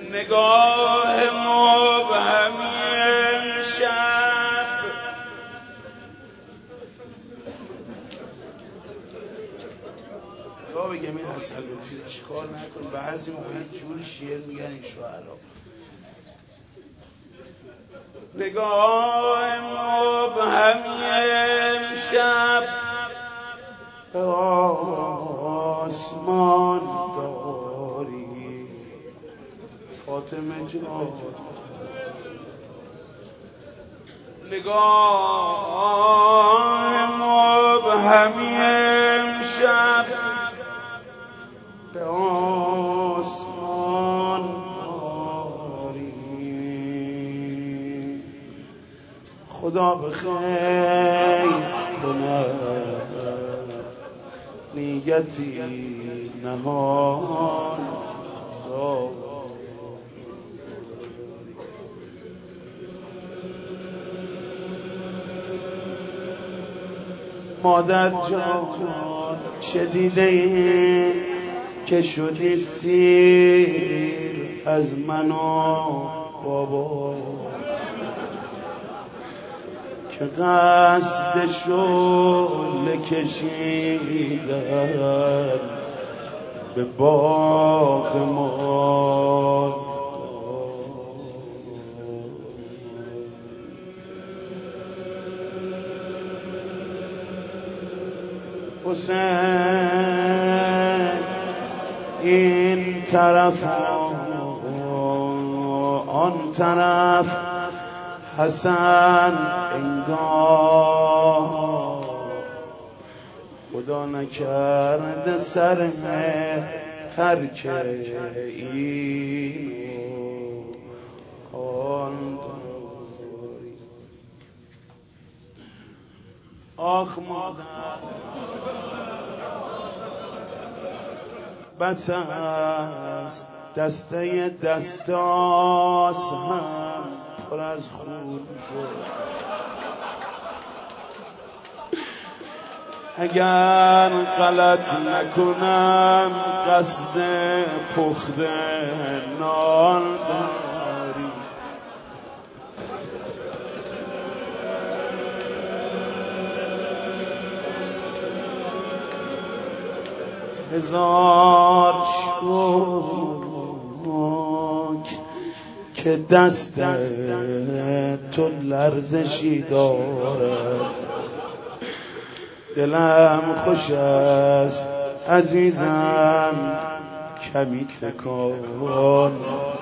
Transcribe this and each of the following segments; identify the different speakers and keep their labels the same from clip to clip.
Speaker 1: نگاه مبهمی امشب یا بگم این حسن بلوچی چیکار نکن، بعضی موقع یه جوری شعر میگن این شعرا. نگاه مبهمی امشب به آسمان داری فاطمه جان، نگاه مبهمی امشب به آسمان داری، خدا به خیر کند نیتی نهان داری. مادر جان چه دیده ای که شدی سیر از من و بابا، که قصد شعله کشیدن به باغ ما. حسین این طرف آن طرف، حسن انگار خدا نکرده سر ترک اینو آن داری. آخ مادر بس است دسته دستاس هم پر از خون شد، اگر غلط نکنم قصد پخت نان داری. هزار شکر که دست تو لرزشی دارد، دلم خوش است عزیزم کمی تکان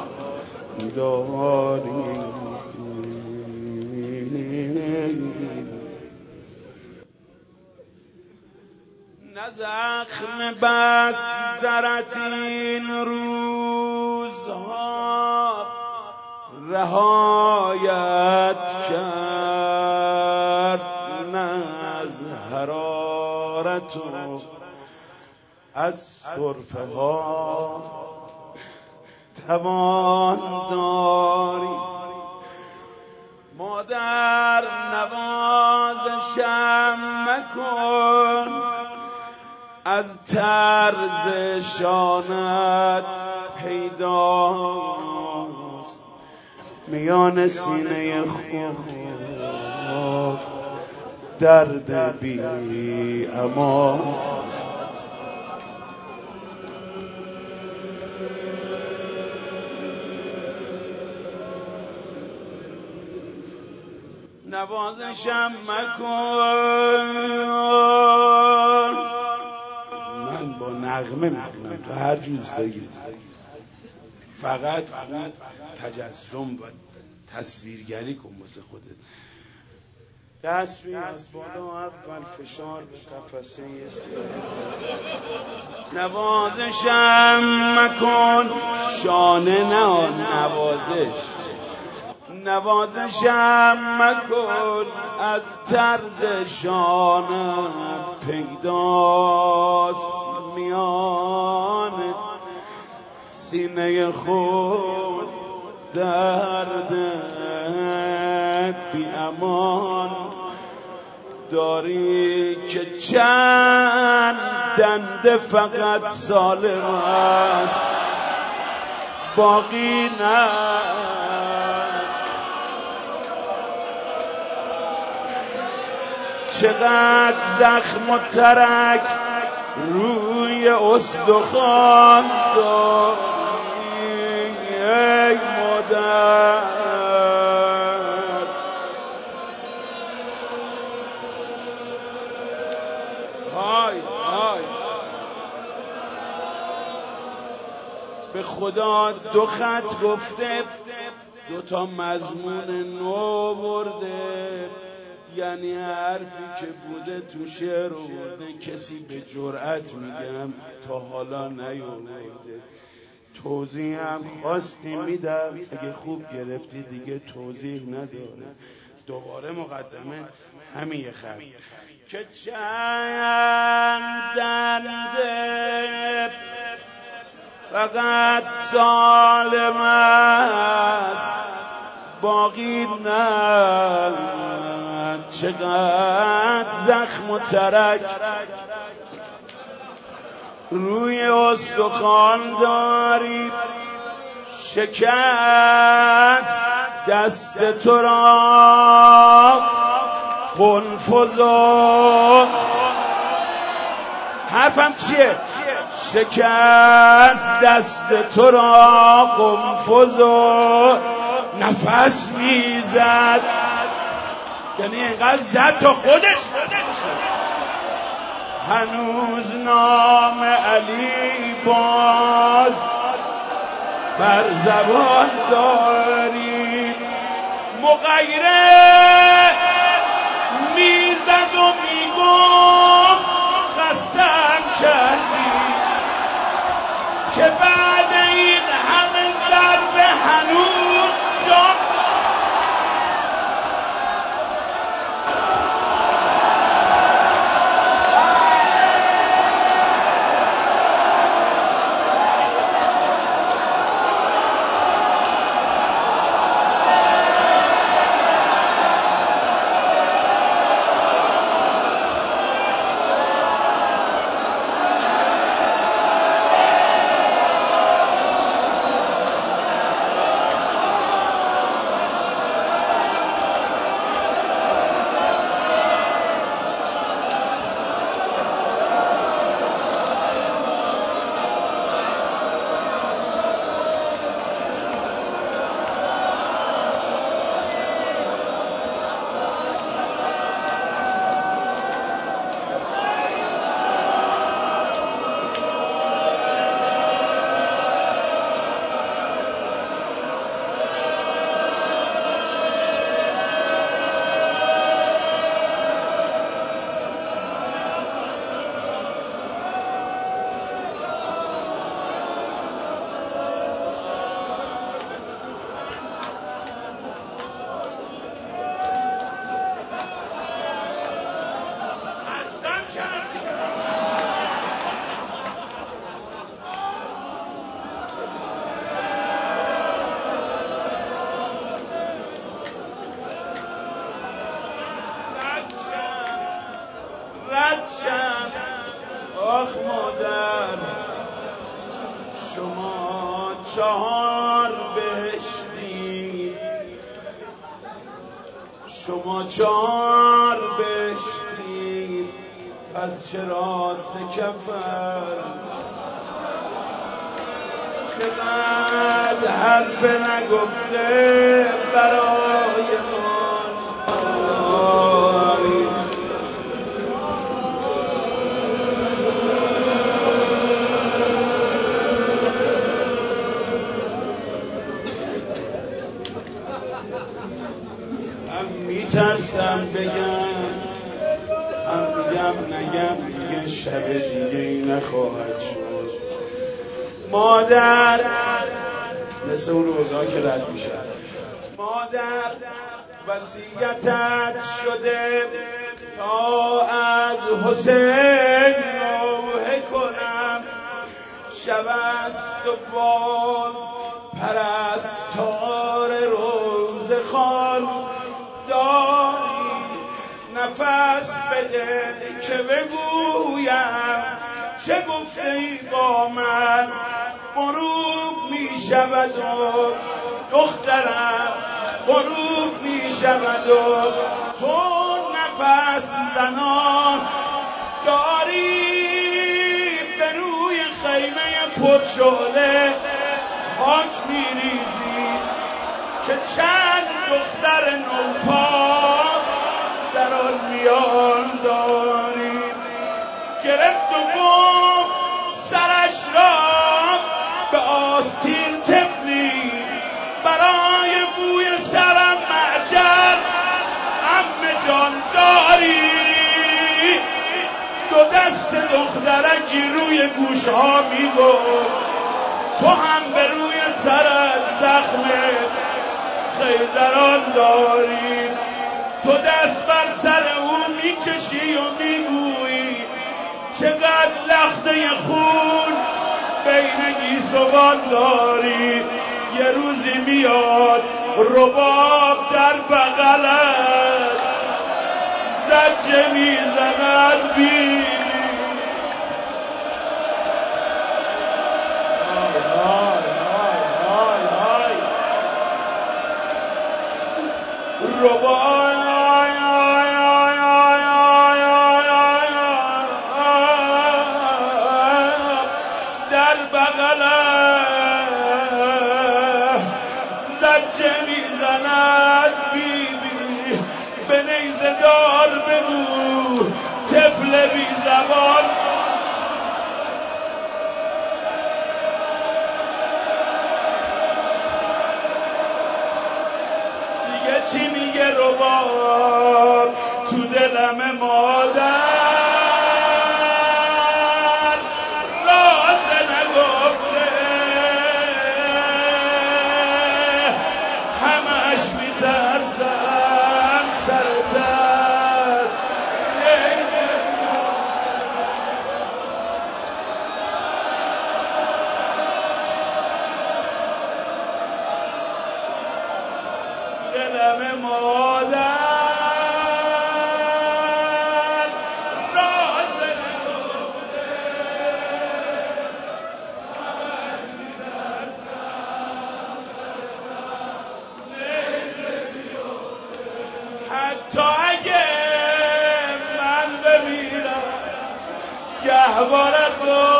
Speaker 1: داری. نه زخم بس درت این روزها رهایت کرد، نه از حرارت و از سرفه ها توان داری. مادر نوازشم مکن، از طرز شانت پیداست میان سینه خود درد بی امان. نوازشم مکن، من با نغمه میخونم تو هر جور دوست فقط تجسم و تصویرگری کن واسه خودت. دست می از بالا اول فشار به قفسه سینه، نوازشم مکن شانه نه نوازش، نوازشم مکن از طرز شانه پیداست میان سینه خود درد بی امان داری، که چند دنده فقط سالم است باقی نه. چقدر زخم و ترک روی استخوان داری ای مادر. های های به خدا 2 خط گفته 2 تا مضمون نو برده، یعنی حرفی که بوده تو شعر آورده کسی به جرأت میگم تا حالا نیاورده. توضیح هم خواستی میدم، اگه خوب گرفتی دیگه توضیح نداره. دوباره مقدمه همین یه خط که چند دنده فقط سالم است باقی نه. چقدر زخم و ترک روی استخوان داری، شکست دست تو را قنفذ و حرفم چیه؟ شکست دست تو را قنفذ و نفس میزد، یعنی اینقدر زد تا خودش هنوز نام علی باز بر زبان داری. مغیره میزد و میگفت قسم کردی که بعد این همه ضربه هنوز جان. آخ مادر شما 4 بهشتی، شما 4 بهشتی، پس چرا سکفر؟ چقدر حرف نگفته برای ما میترسم بگم، هم میگم نگم دیگه شب دیگه ای نخواهد شد. مادر مثل اون روزا که رد میشه، مادر وصیتت شده تا از حسین نوحه کنم، شب است و باز پرستار روزه خوان داری، نفس بده که بگویم چه گفته ای با من. غروب می شود و دخترم غروب می شود و تو نفس زنان داری به روی خیمه پرشعله خاک می ریزی که چند دختر نوپا در آن میان داری. گرفت و گفت سرش را به آستین طفلی برای بوی سرم معجر عمه جان داری. دو دست دخترکی روی گوشها میگفت تو هم به روی سرت زخم خیزران داری. تو دست بر سر او میکشی و میگویی چقدر لخته خون بین گیسوان داری. یه روزی میاد رباب در بغلت زجه میزند بی در بغلت زجه میزند بیبی به نیزه دار بگو طفل بی زبان. دیگه چی میگه رباب تو دلم مادر راز نگفته همش میترسم سرتر دلم مادر راز نگفته همش میترسم حتی اگه من بمیرم گهواره تو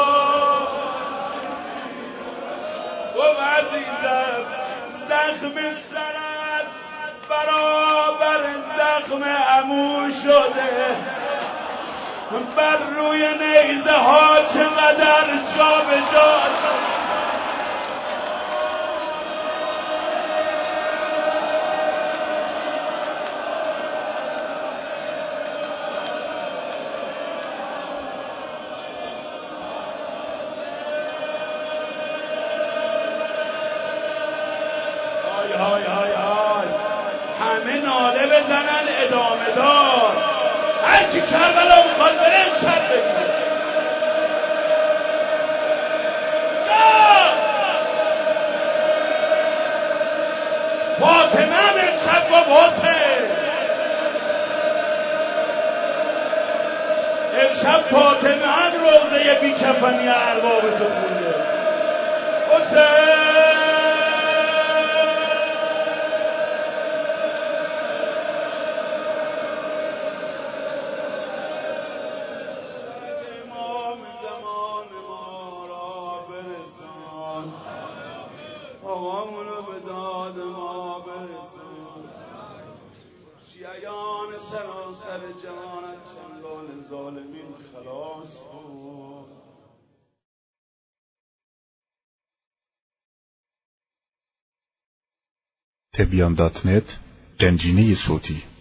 Speaker 1: و عزیزم زخم سرت برابر زخم عمو شده. بر روی نیزه ها چقدر جا به جا شده. های های های همه ناله بزنن ادامه دار. هر کی کربلا میخواد بره امشب بگیره. فاطمه هم امشب گفت حسین. امشب فاطمه هم روضه بیکفنی اربابتو خونده. حسین آقامونو به داد ما برسون. شیعیان سراسر جهانت چنگال ظالمین خلاص کن.
Speaker 2: تبیان.net گنجینه صوتی